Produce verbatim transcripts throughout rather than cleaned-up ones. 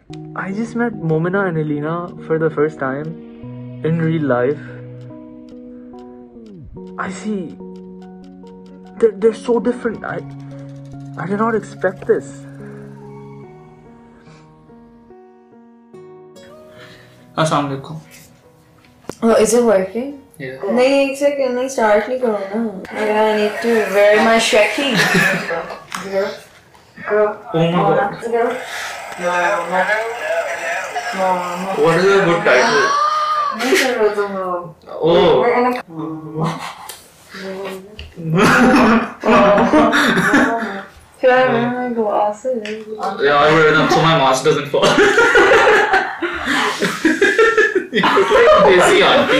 I just met Momina and Elena for the first time in real life. I see. They're, they're so different. I, I did not expect this. Assalamu alaikum. Oh, is it working? Yeah. नहीं एक second नहीं start नहीं करो ना. I need to wear my Shrek. Girl, girl. Oh my god. Girl. No, no, no. What is a good title? This is rhythm room. Oh. We're in a. Should I wear my glasses? Yeah, I wear them so my mask doesn't fall. You look like a desi auntie.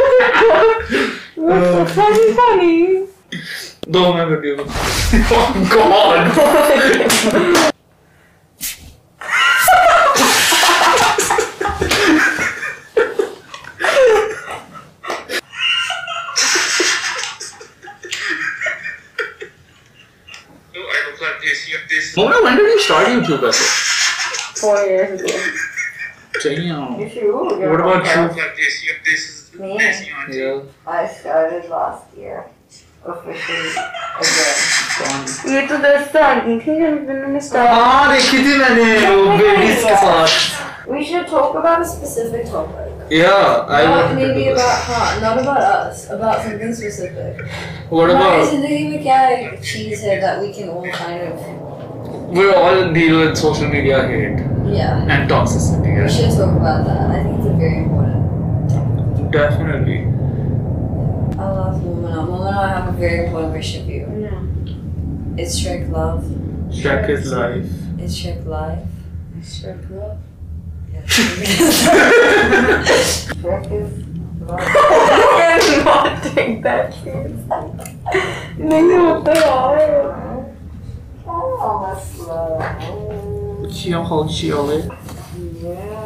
That's funny, funny. Do my video. Oh god. Mona, when did you start YouTube? Four years ago. Damn. If you, What about you? Me? Yeah. I started last year. Officially again. ये तो दस साल की थी जब मैंने start. हाँ देखी थी मैंने वो babies के साथ. We should talk about a specific topic. Yeah, I not want maybe to do about huh, not about us, about something specific. What हमारी about? जिंदगी में क्या एक चीज है that we can all kind of. We all deal with social media hate Yeah. and toxicity. We Yeah. should talk about that. I think it's a very important topic. Definitely. I love Momina. Momina, I have a very important question for you. Yeah. Is Shrek love? Shrek is life. Is Shrek life? Is Shrek love? Yes. Shrek is love. I cannot take that serious. नहीं होता यार. Oh, that's love. Chill, hold chill. Yeah.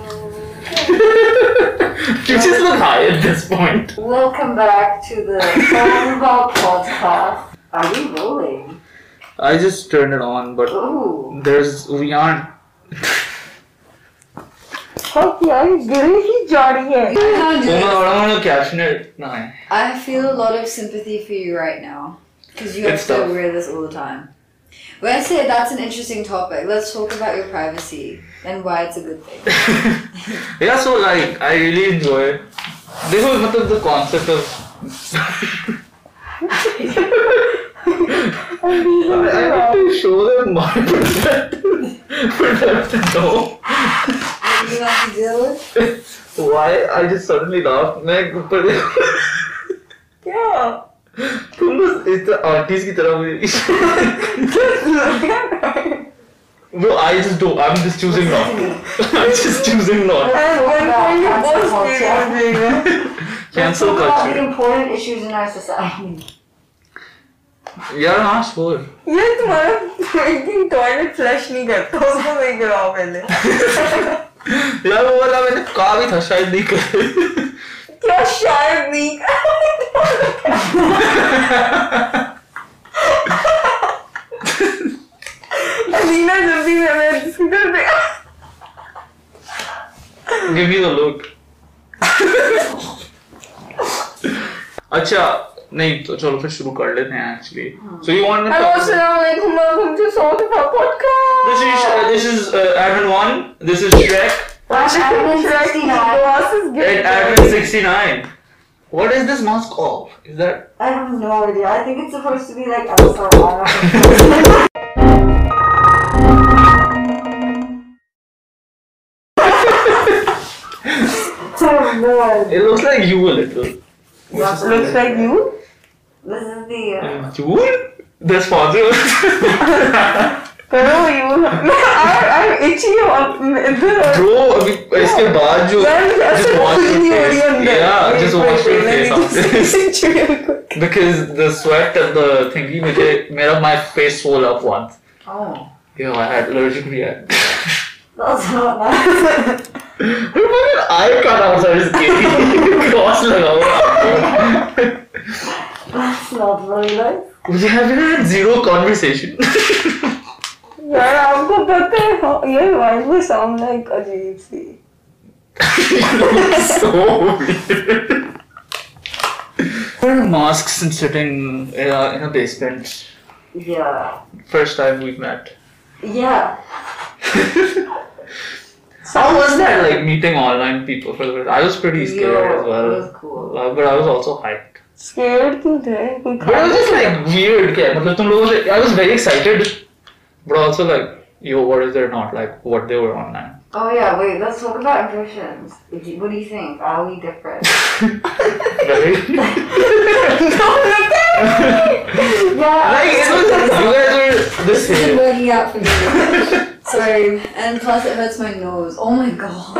You just look high at this point. Welcome back to the Volleyball Podcast. Are we rolling? I just turned it on, but Ooh. there's we aren't. हाँ यार गिरी ही जा रही है. I want to caption it. No. I feel a lot of sympathy for you right now. Because you have It's to tough. wear this all the time. But I say that's an interesting topic. Let's talk about your privacy and why it's a good thing. Yeah, so like I really enjoy it. This was मतलब the concept of. I need to show them my perspective for them to know. What do you have to deal with? Why I just suddenly laughed. मैं ऊपर क्या? तुम बस इस artist की तरह मुझे. No, I just do. I'm just choosing not. I'm just choosing not. Cancel Talk about the culture. important issues in our society. यार हाँ sure. ये तुम्हारा एक दिन टॉयलेट फ्लश नहीं करता उसको नहीं गिराओ पहले. यार वो वाला मैंने कहा भी था शायद नहीं कर. क्या शायद नहीं. अलीना जल्दी से मैं कर दे. Give me the look. अच्छा नहीं तो चलो फिर शुरू कर लेते हैं actually. So you want to Hello, assalamualaikum, welcome to South of our podcast. This is uh, this is uh, Admin one. This is Shrek. Admin sixty-nine. And Admin sixty-nine. What is this mask of? Is that? I have no idea. I think it's supposed to be like Elsa. Oh no. It looks like you a little. Looks like you. This is the. Uh, You? The sponsor. करो you. I'm itchy up इधर. Bro, अभी इसके बाद जो just wash your face. Yeah, just wash your face after this. Because the sweat and the thingy मुझे मेरा my face swelled up once. oh. Yeah, I had allergic reaction. That's not nice. I cut outside his gate. Cross लगा हुआ. That's not very nice. We have had zero conversation. यार आपको पता है ये why we sound like अजीब सी. So weird. Wearing masks and sitting in a, in a basement. Yeah. First time we met. Yeah. How was that, like meeting online people for the first? I was pretty scared Yo, as well. it was cool. Uh, but I was also hyped. Scared क्यों थे? कोई But it was just like weird. क्या मतलब तुम लोगों से I was very excited, but also like, yo, what if they're not like what they were online? Oh yeah, wait, let's talk about impressions. What do you, what do you think? Are we different? Very. Yeah. Like it was like you guys were the It's same. working out for me. Sorry. And plus it hurts my nose. Oh my god.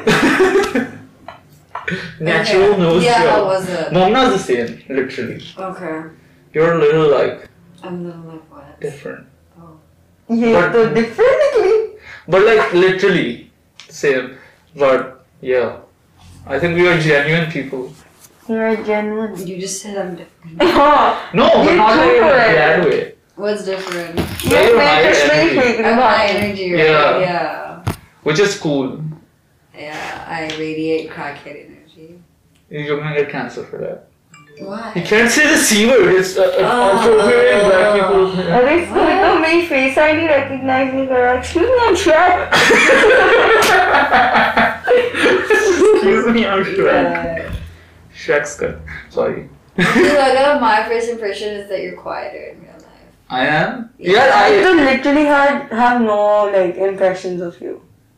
Natural Okay. nose Yeah, job. how was it? Momna's the same, literally. Okay. You're a little like I'm a little like what? different. ये But- तो differently. But like literally same. But yeah. I think we are genuine people. You're genuine. You just said I'm different. हाँ. No, but You not like in a too, right? bad way. What's different? ये Very मैं high कुछ नहीं energy. फेंक I'm रहा. high energy, right? Yeah. Yeah. Which is cool. Yeah, I radiate crackhead energy. You're gonna get cancer for that. Why? You can't say the C word. It's uh, uh, Oh. appropriate black people. अरे कोई तो मेरी face I D recognize नहीं कर रहा. Excuse me, I'm Shrek. Excuse me, I'm Shrek. Yeah. Shrek's good. Sorry. Dude, I got my first impression is that you're quieter in real life. I am? Yeah. Yeah, I I. don't literally had have no like impressions of you.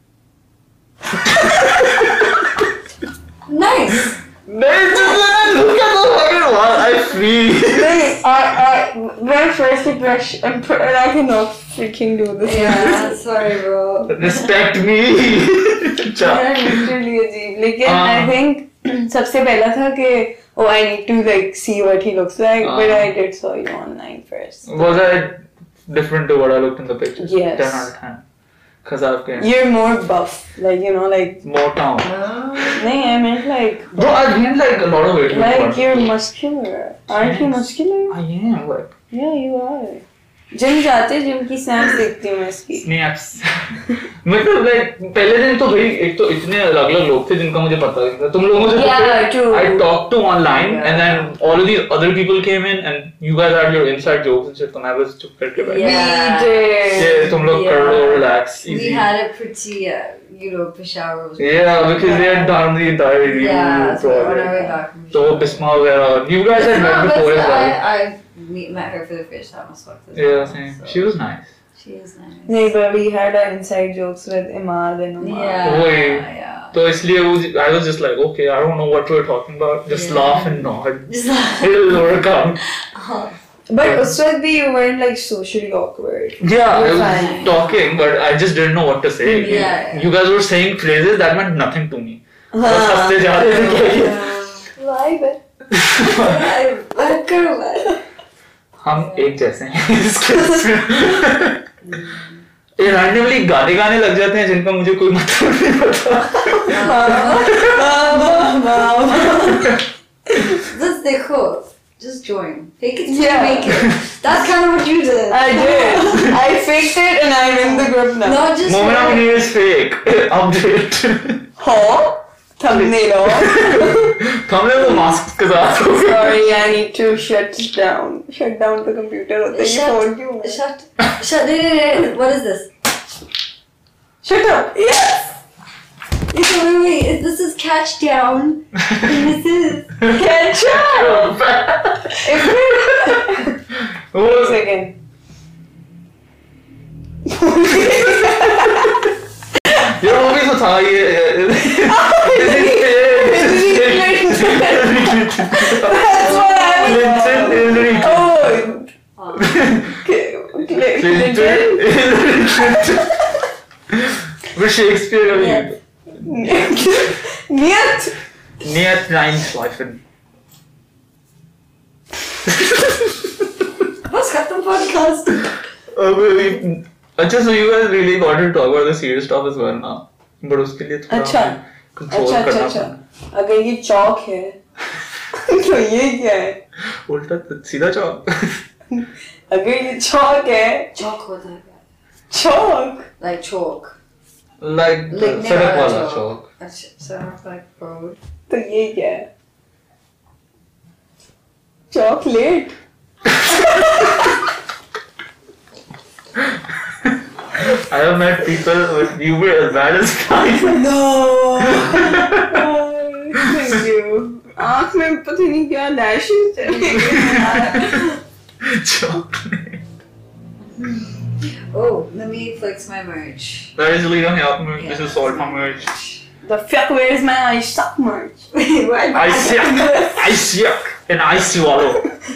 Nice! Then just when I look at the fucking wall, I freeze. नहीं, I I my first impression impre- I cannot freaking do this. Yeah, sorry bro. Respect me. Cha. Yeah, literally अजीब. लेकिन हाँ. I think सबसे पहला था कि oh I need to like see what he looks like, but हाँ. I did saw you online first. Was I different to what I looked in the pictures? Yes. ten out of ten. Cause I've gained You're more buff, like you know, like more town. नहीं, I meant like Bro, I've gained like a lot of weight. like you're muscular. Aren't you muscular? I am like Yeah, you are. Gym जाते gym की snaps देखती हूँ मैं इसकी. snaps. मतलब like पहले दिन तो भाई एक तो इतने अलग अलग लोग थे जिनका मुझे पता नहीं था. तुम लोगों से Yeah, true. I talked to online Yeah. and then all of these other people came in and you guys had your inside jokes and shit. तो मैं बस चुप करके बैठा. Yeah. We did. ये तुम लोग कर लो, Yeah. relax, We easy. had it pretty, uh, you know, Peshawar was Yeah, because they had done the entire review Yeah, so when I project. went back from So Bisma वगैरह, you guys had met No, before but as well. I, I meet, met her for the first time. I spoke to this Yeah, girl, same. so She was nice. She is nice. नहीं, but we had our inside jokes with Imad and Umar. Yeah, Wait. yeah. So इसलिए वो I was just like, okay, I don't know what we were talking about. Just Yeah. laugh and nod. Just like, It'll work out. oh, But उस वक्त भी you weren't like socially awkward. Yeah, I You're was fine. talking, but I just didn't know what to say. Yeah, yeah. You guys were saying phrases that meant nothing to me. बस हंसते जा रहे थे कि Vibe. Let go, let. हम एक जैसे हैं इसके ये randomly गाने गाने लग जाते हैं जिनका मुझे कोई मतलब नहीं पता. Just देखो. Just join. Fake it till Yeah. you make it. That's kind of what you did. I did. I faked it and I'm in the group now. Not just Momina like- Munir is fake. Update. Huh? Thumbnail off. हमने वो mask के साथ हो गया. Sorry, I need to shut down. Shut down the computer. होता है, ये Shut- phone क्यों है? Shut. Shut. No, no, no, no. What is this? Shut up. Yes. Wait, wait, wait. This is catch down. And this is. Catch up. If वो One second. ये वो भी तो था ये That's what I was. Clinton Hillary Oh. Oh. Clinton. Clinton Hillary Clinton वो Shakespeare का भी Niet. Niet Reinschleifen. What's got the podcast? अच्छा, so you guys really got to talk about the serious stuff as well now. But उसके लिए थोड़ा अच्छा. control अच्छा अच्छा करना अच्छा. पड़ना. अगर ये चौक है तो ये क्या है? उल्टा सीधा चौक. अगर ये चौक है Chalk होता है. Chalk. Like chalk. Like the Lickne सड़क वाला वाला chalk. chalk. अच्छा, सड़क like road. तो ये क्या है? Chocolate. I have met people with humor as bad as mine. No. Thank you. आँख में पता नहीं क्या lashes चले गए. Chocolate. Oh, let me flex my merch. That is Lena Help merch. This Yeah. is Salt from merch. The fuck, where's my ice suck merch? I suck. I suck. And I swallow.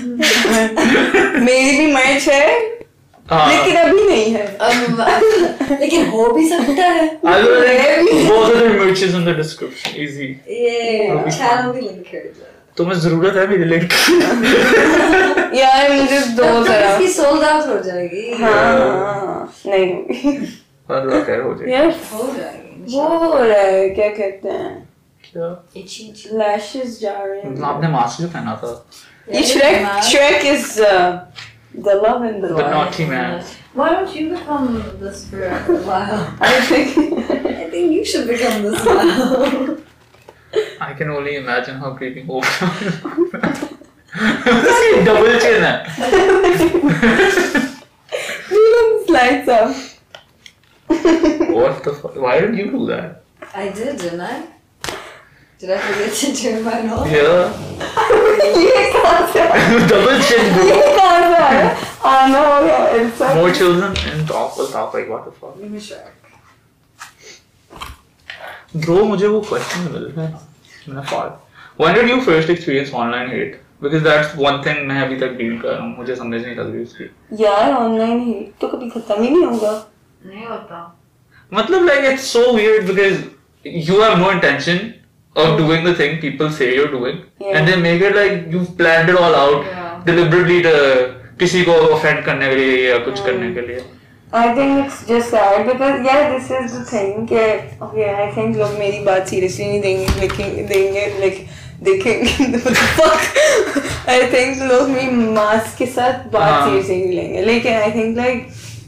मेरी भी merch है, लेकिन अभी नहीं है. Um, लेकिन हो भी सकता है. I will link both of their merches in the description. Easy. Yeah, channel भी link कर दो. तुम्हें जरूरत है मेरी लिंक यार मुझे दो तब तक तरह. इसकी sold out हो जाएगी. हाँ, नहीं होगी. अल्लाह खैर हो जाए. यार हो जाएगी. वो हो रहा है, क्या कहते हैं? क्या? Itchy, itchy. Lashes जा रहे हैं. आपने मास्क जो पहना था. ये Shrek, Shrek is uh, the love and the The light. naughty man. Why don't you become the spirit for a while? I think. I think you should become the smile. I can only imagine how creepy Oprah is. Double chin है. Lights up. What the fuck? Why did you do that? I did, didn't I? Did I forget to turn mine off? Yeah. ये कहाँ से आया? Double chin, bro. ये कहाँ से आया? Ah no, yeah, it's up. More children and top was top. Like what the fuck? Give me a shark. Bro, मुझे वो question मिल रहा है. मैंने फाड़. When did you first experience online hate? Because that's one thing मैं अभी तक deal कर रहा हूँ. मुझे समझ नहीं लग रही उसकी. यार ऑनलाइन ही तो कभी खत्म ही नहीं होगा. नहीं होता. मतलब like it's so weird because you have no intention of doing the thing people say you're doing, Yeah. and they make it like you've planned it all out Yeah. deliberately to किसी को offend करने के लिए या कुछ करने के लिए. I think it's just sad because yeah, this is the thing कि okay, I think लोग मेरी बात seriously नहीं देंगे, लेकिन देंगे like देखेंगे. What the fuck? I think लोग मेरी mask के साथ बात हाँ. seriously नहीं लेंगे, लेकिन I think like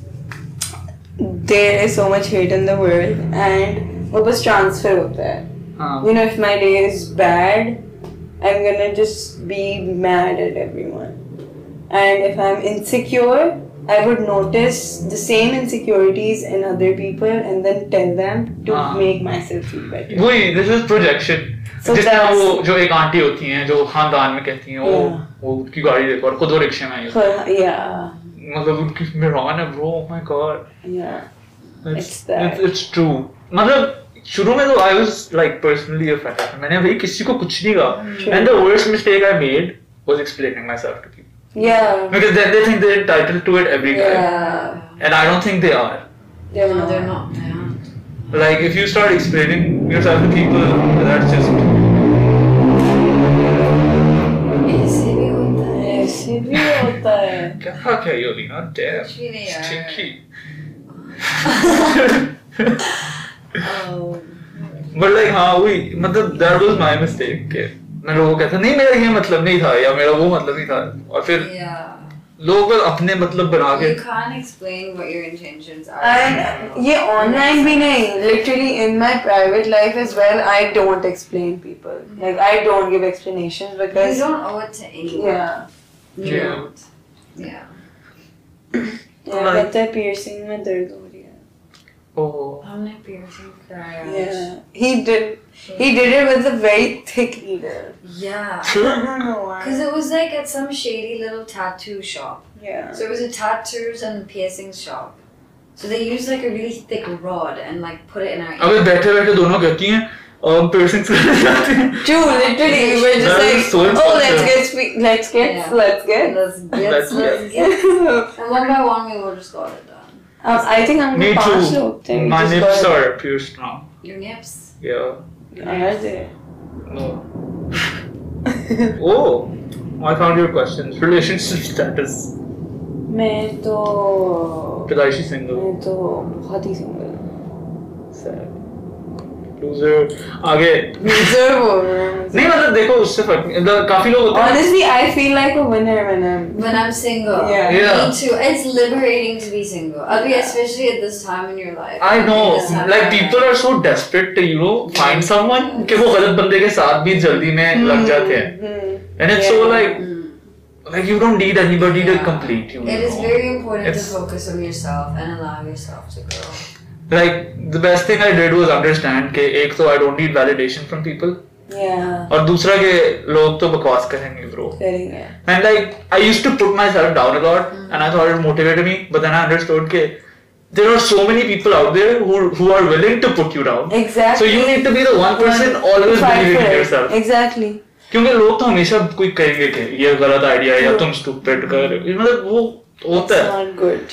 there is so much hate in the world and वो बस transfer होता है. हाँ. You know, if my day is bad, I'm gonna just be mad at everyone. And if I'm insecure, I would notice the same insecurities in other people and then tell them to हाँ. make myself feel better. वही this is projection. So जिस तरह that's- वो जो एक aunty होती हैं जो खानदान में कहती हैं वो Yeah. वो उनकी गाड़ी देखो और खुद वो रिक्शे में आई हो. So, yeah, मतलब उनकी मेहरान है bro. Oh my god. yeah. It's It's that. it's, it's true. मतलब शुरू में तो I was like personally offended. मैंने भाई किसी को कुछ नहीं कहा. And the worst mistake I made was explaining myself to people. Yeah. Because then they think they're entitled to it every time. Yeah. And I don't think they are. They're No, not. they're not. They aren't. Like if you start explaining yourself to people, that's just ऐसे भी होता है. ऐसे भी होता है. क्या fuck है ये Lena? Damn. कुछ भी नहीं यार. Stinky. Oh. But like हाँ वही मतलब that was my mistake कि मैं लोगों को कहता नहीं मेरा ये मतलब नहीं था या मेरा वो मतलब नहीं था और फिर Yeah. लोग बस अपने मतलब बना के You can't explain what your intentions are. And ये online भी नहीं, literally in my private life as well, I don't explain people. Like I don't give explanations You because don't owe it to anyone. yeah, You Yeah. don't. Yeah. yeah, Like- but the piercing में दर्द हो रही है. oh हमने piercing कराया. Yeah, he did. He did it with a very thick needle. Yeah. I don't know why. Because it was like at some shady little tattoo shop. Yeah. So it was a tattoos and piercings shop. So they used like a really thick rod and like put it in our अबे ear. बैठे बैठे दोनों कहती हैं और piercings करने जाते हैं. Dude, literally, we were just That like, is so oh, let's impressive. get, spe- let's get, Yeah. let's get. Let's get, Let's let's get. get. And one by one we all just got it done. um, I think I'm Me पांच too. लोग थे. My just nips got- are pierced now. Your nips. Yeah. Are they? No. Oh, I found your questions. Relationship status. मैं तो Pedaishi single. मैं तो बहुत ही single हूँ. Sad. loser आगे loser बोल रहे हैं नहीं मतलब देखो उससे फर्क नहीं काफी लोग होते हैं honestly I feel like a winner when I'm when I'm single. Yeah. Yeah. Me too. It's liberating to be single. Abhi, especially at this time in your life. I know At this time like in your people life. are so desperate to you know find someone कि वो गलत बंदे के साथ भी जल्दी में लग जाते हैं and it's so like like you don't need anybody to Yeah. complete you. It is know. very important It's- to focus on yourself and allow yourself to grow. Like the best thing I did was understand कि एक तो I don't need validation from people yeah और दूसरा कि लोग तो बकवास करेंगे bro. करेंगे And like I used to put myself down a lot and I thought it motivated me but then I understood that there are so many people out there who who are willing to put you down. exactly So you need to be the one person always Fight believing for in it. yourself. exactly क्योंकि लोग तो हमेशा कोई कहेंगे कि ये गलत idea है या तुम स्टूपिड कर रहे हो मतलब वो होता it's है not good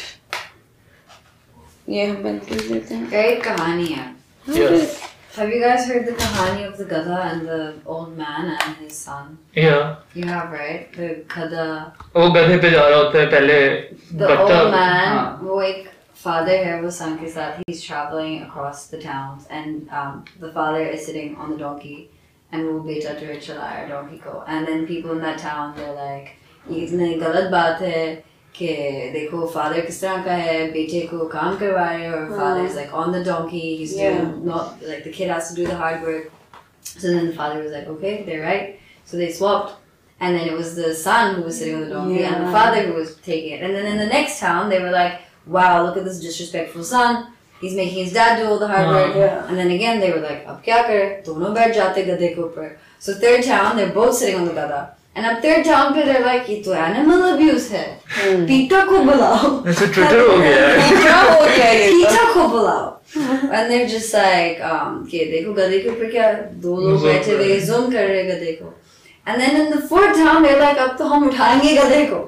ये हम बंद कर देते हैं Great kahani hai. Yes. Have you guys heard the kahani of the Gada and the old man and his son? Yeah. You have, right? The Gada. वो गधे पे जा रहा होता है पहले The बच्चा old man, हाँ, वो एक father है वो son के साथ. He's traveling across the towns and um, the father is sitting on the donkey and वो बेटा जो है चला रहा है donkey को. And then people in that town they're like ये इतनी गलत बात है कि देखो father किस तरह का है बेटे को काम करवा रहे हैं और father is like on the donkey. He's Yeah. doing not like the kid has to do the hard work. So then the father was like okay they're right. So they swapped. And then it was the son who was sitting on the donkey and the Yeah. father who was taking it. And then in the next town, they were like, wow, look at this disrespectful son. He's making his dad do all the hard work. Yeah. And then again, they were like, ab kya kare? Dono baith jate gadhe ke upar. So third town, they're both sitting on the gada. And up third town, pe they're like, ye to animal abuse hai. Pita ko bulao. ऐसे Twitter हो गया है क्या हो गया ये Pita ko bulao. And they're just like, um, ke dekho gadhe ke upar kya do log Zoom baithe कर हुए रहे हैं। zoom kar rahe gadhe ko. And then in the fourth town, they're like, ab to hum uthayenge gadhe ko.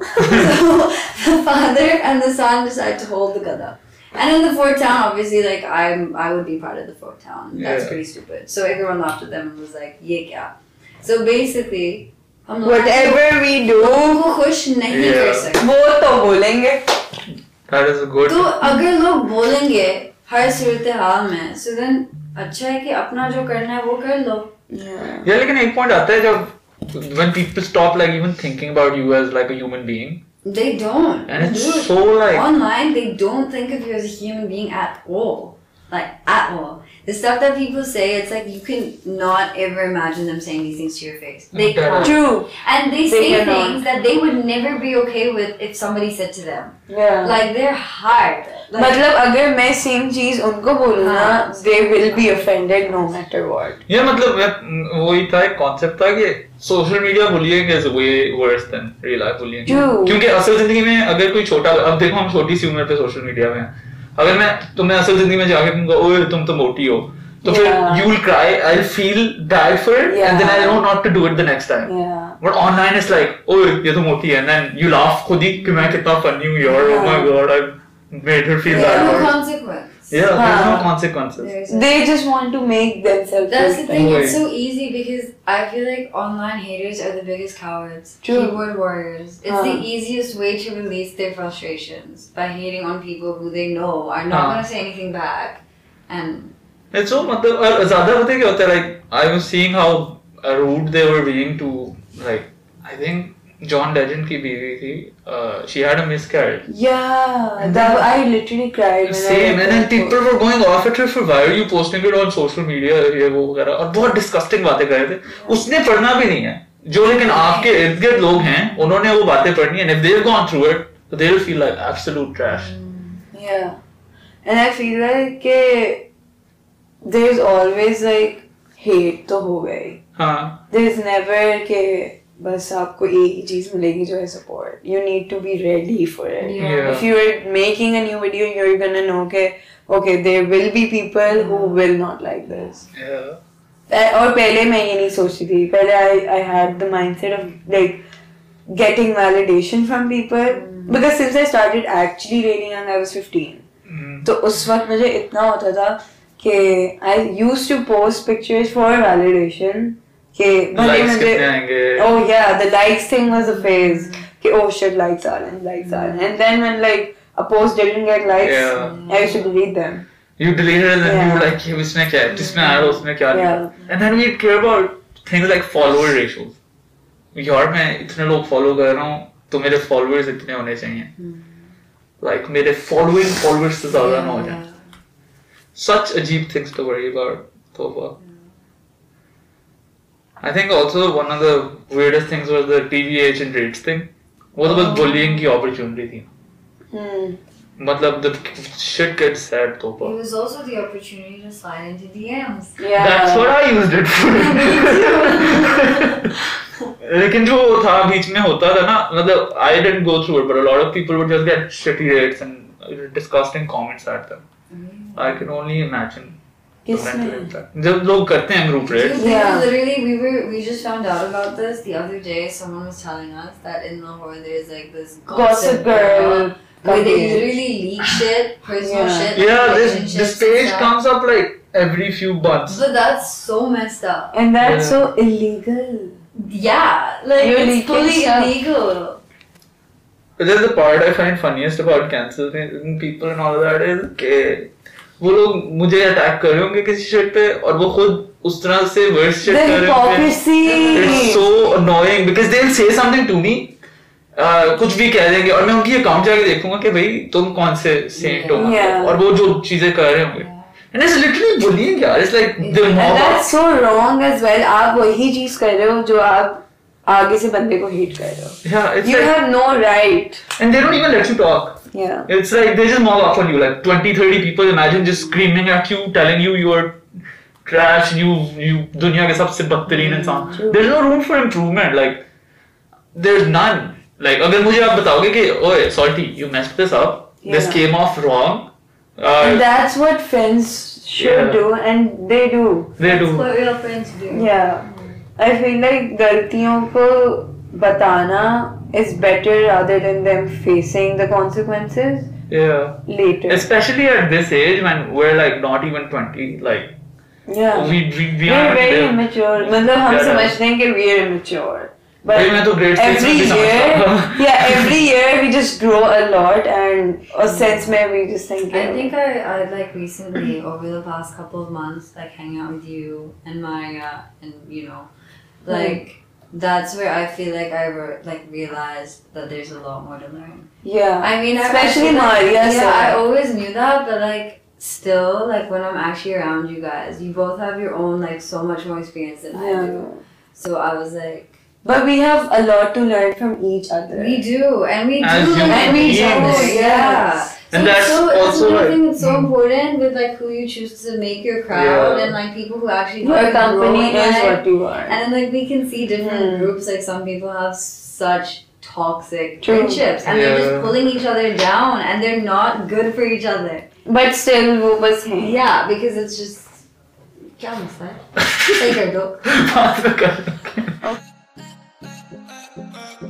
So the father and the son decide to hold the gada. And in the fourth town, obviously, like I'm, I would be part of the fourth town. That's Yeah. pretty stupid. So everyone laughed at them and was like, "Ye kya?" So basically, हम लोग whatever we do लोगों को खुश नहीं Yeah. कर सकते. वो तो बोलेंगे that is a good तो अगर लोग बोलेंगे हर सूरत हाल में, so then अच्छा है कि अपना जो करना है वो कर लो. yeah yeah लेकिन एक पॉइंट आता है जब when people stop like even thinking about you as like a human being They don't. and it's Dude, so like online, they don't think of you as a human being at all. Like, at all. The stuff that people say, it's like you can not ever imagine them saying these things to your face. They Okay. can't. true And they They say cannot. things that they would never be okay with if somebody said to them. yeah Like, they're hard. Like, मतलब अगर मैं same चीज उनको बोलूँ ना हाँ. they will be offended no matter what ये मतलब मैं- वही था एक कॉन्सेप्ट था कि social media bullying is way worse than real life bullying True. क्योंकि असल जिंदगी में अगर कोई छोटा अब देखो हम छोटी सी उम्र पे सोशल मीडिया में हैं। अगर मैं तुम्हें असल जिंदगी में जाके कहूंगा ओए तुम तो मोटी हो तो फिर Yeah. you will cry I'll feel bad for it and then I know not to do it the next time yeah but online it's like ओए ये तो मोटी है and then you laugh खुद ही कि मैं कितना funny हूँ यार oh my Yeah. god I made her feel there's bad no about it. consequence. Yeah, there's no हाँ. consequences. There's a- they just want to make themselves That's the look thing, Wait. it's so easy because I feel like online haters are the biggest cowards. True. Keyboard warriors. It's Huh. the easiest way to release their frustrations by hating on people who they know are not Huh. going to say anything back. And It's so मतलब और ज़्यादा पता है क्या होता है like I was seeing how rude they were being to like I think John Legend की बीवी थी uh, she had a miscarriage. yeah that I literally cried when I Same read and then that people book. were going off at her for why are you posting it on social media ये वो वगैरह और बहुत disgusting बातें कर रहे थे उसने पढ़ना भी नहीं है जो लेकिन आपके इर्द गिर्द लोग हैं उन्होंने वो बातें पढ़नी है and if they've gone through it so they'll feel like absolute trash. Yeah, and I feel like के there's always like hate तो हो गई हाँ there's never के बस आपको एक ही चीज मिलेगी जो है support. You need to be ready for it. Yeah. If you are making a new video, you're gonna know के okay there will be people who will not like this. yeah. Uh, और पहले मैं ये नहीं सोचती थी पहले I I had the mindset of like getting validation from people because since I started actually reading young I was fifteen. Mm. तो उस वक्त मुझे इतना होता था कि I used to post pictures for validation कि भले Likes मुझे कितने आएंगे oh yeah the likes thing was a phase कि oh shit likes are and likes are and then when like a post didn't get likes Yeah. I used to delete them. You delete it and then Yeah. you like, "Hey, इसने क्या है? जिसने आया उसने क्या लिखा?" Yeah. And then we care about things like follower ratios. यार मैं इतने लोग follow कर रहा हूँ तो मेरे followers इतने होने चाहिए. Like मेरे following followers से ज़्यादा ना हो जाए. Such अजीब things to worry about. Tofa. I think also one of the weirdest things was the T V H and rates thing. वो तो बस bullying की opportunity थी. Hmm. मतलब the shit gets said तो It was also the opportunity to slide into D Ms. Yeah. That's what I used it for. लेकिन जो था बीच में होता था ना मतलब I didn't go through it but a lot of people would just get shitty rates and disgusting comments at them. I can only imagine. जब लोग करते हैं group rates. Dude, Yeah. literally, we were we just found out about this the other day. Someone was telling us that in Lahore there's like this Gossip Girl. where they Okay. literally leak shit, personal Yeah. shit. like Yeah, this relationships this and page stuff. comes up like every few months. But that's so messed up. And that's Yeah. so illegal. Yeah, like You're it's leaking fully stuff. illegal. But there's the part I find funniest about canceling people and all that is कि वो लोग मुझे attack कर रहे होंगे किसी shit पे और वो खुद उस तरह से worse shit The कर रहे होंगे. hypocrisy. It's so annoying because they'll say something to me. Uh, कुछ भी कह देंगे और मैं उनकी अकाउंट जाके देखूंगा कि भाई तुम कौन से सेंट हो Yeah. और वो जो चीजें कर रहे होंगे. And it's literally bullying यार. It's like the And mob. that's so wrong as well. आप वही चीज कर रहे हो जो आप आगे से बंदे को hate कर रहे हो. Yeah, it's You like, have no right. and they don't even let you talk. Yeah. It's like they just mob up on you, like twenty, thirty people. Imagine just screaming at you, telling you you are trash, you you दुनिया के सबसे बदतरीन इंसान. There's no room for improvement. Like there's none. Like अगर मुझे आप बताओगे कि ओए salty, you messed this up. This Yeah. came off wrong. Uh, And that's what friends should Yeah. do, and they do. they do. That's what real friends do. Yeah. I feel like गलतियों को बताना is better rather than them facing the consequences Yeah. later. Especially at this age when we're like not even twenty. Like Yeah. we we we We're are very immature. मतलब हम Yeah. समझते हैं कि we are immature. But भाई मैं तो grade six every में भी year, समझता था. yeah, every year we just grow a lot, and a sense में we just think. I think I, I like recently over the past couple of months, like hanging out with you and Maya, and you know, like that's where I feel like I re- like realized that there's a lot more to learn. Yeah. I mean, I- I especially feel like- Maria. Yeah, sir. I always knew that, but like still, like when I'm actually around you guys, you both have your own like so much more experience than I Yeah. do. So I was like, But we have a lot to learn from each other. we do, and we As do, human and we do, beings. yeah. Yes. So And it's that's so, it's also another like- thing that's so Hmm. important with like who you choose to make your crowd Yeah. and like people who actually Your like, grow company in is life. what you are. And then like we can see different Hmm. groups, like some people have such toxic True. friendships and they're Yeah. just pulling each other down and they're not good for each other. But still, वो बस हैं. Yeah, because it's just क्या मसला है? सही कर दो. बात तो कर